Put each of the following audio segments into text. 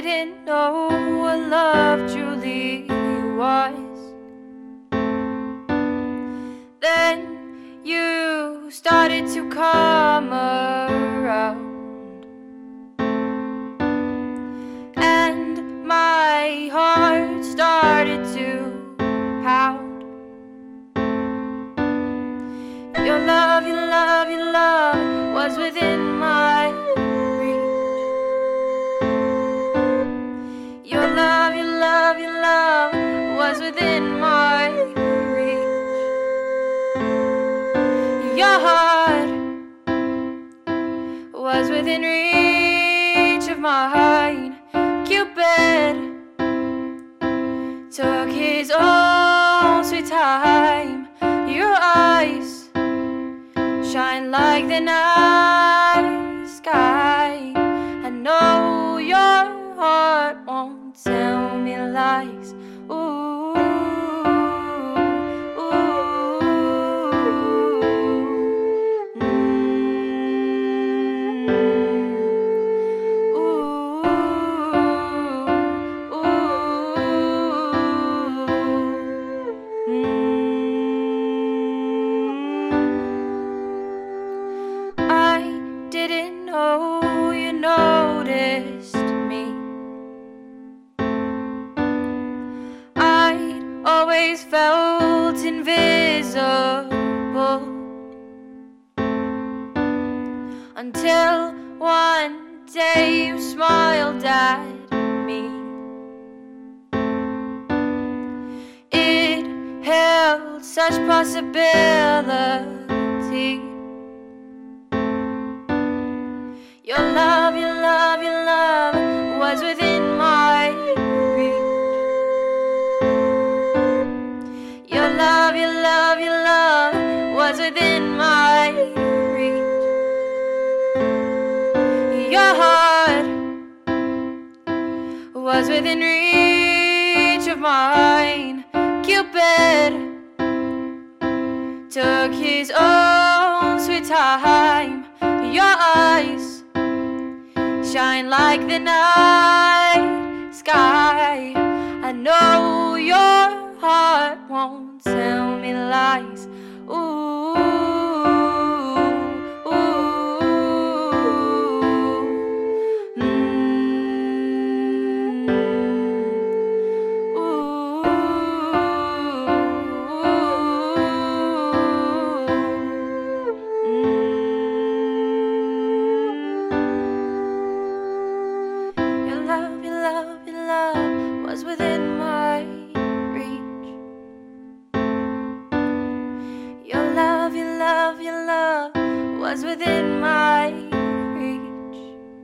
didn't know what love truly was. Then you started to come around, and my heart started to pound. Your love, your love, your love was within my reach. Your love, your love, your love was within my reach. Your heart was within reach of mine. Cupid took his own sweet time. Your eyes shine like the night sky. I know your heart won't tell me lies. Ooh, ooh, I didn't know you noticed me. I'd always felt invisible, until one day you smiled at me. It held such possibility. Your love, your love, your love was within my reach. Your love, your love, your love was within my reach. Your heart was within reach of mine. Cupid took his own sweet time. Your eyes shine like the night sky. I know your heart won't tell me lies. Ooh, ooh, Your love, your love, your love was within my reach. Your love, your love, your love was within my reach.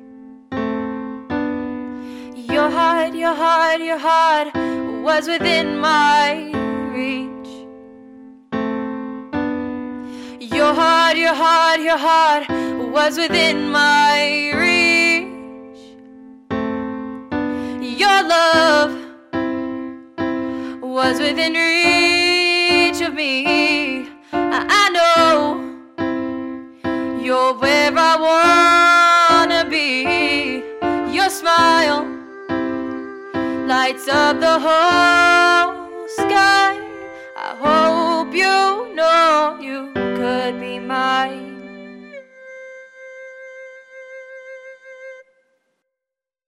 Your heart, your heart, your heart was within my reach. Your heart, your heart, your heart was within my reach. Your love was within reach of me. I know you're where I wanna be. Your smile lights up the whole sky. I hope you know you